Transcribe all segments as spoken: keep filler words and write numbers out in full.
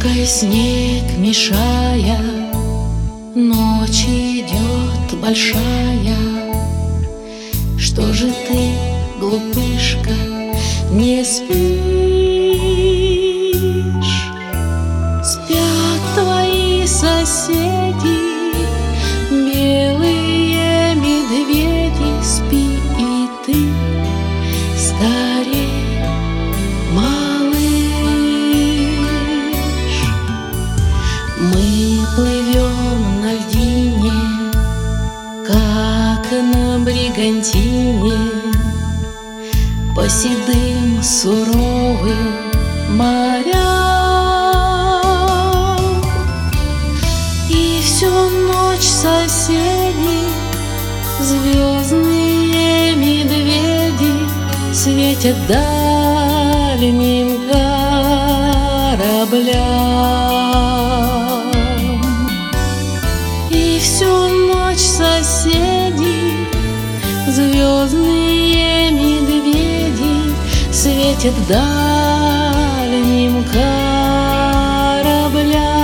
Ложкой снег мешая, ночь идет большая. Что же ты, глупышка, не спишь? Спят твои соседи, белые медведи. Спи и ты скорей, малыш. Мы плывем на льдине, как на бригантине, по седым суровым морям. И всю ночь соседи, звездные медведи, светят дальним кораблям. И всю ночь соседи, звездные медведи, светят дальним кораблям.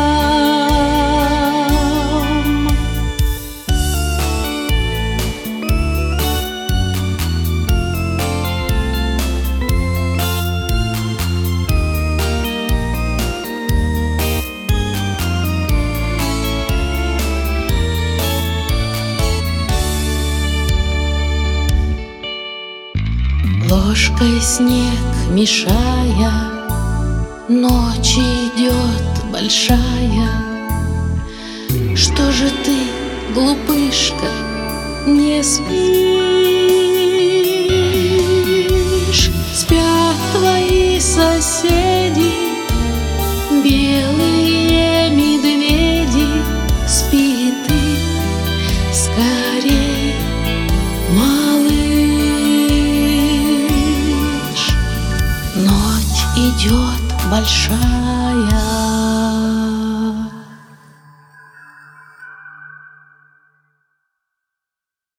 Ложкой снег мешая, ночь идет большая. Что же ты, глупышка, не спишь? Спят твои соседи, белые медведи. Спи ты скорей, малыш. Ночь идет большая.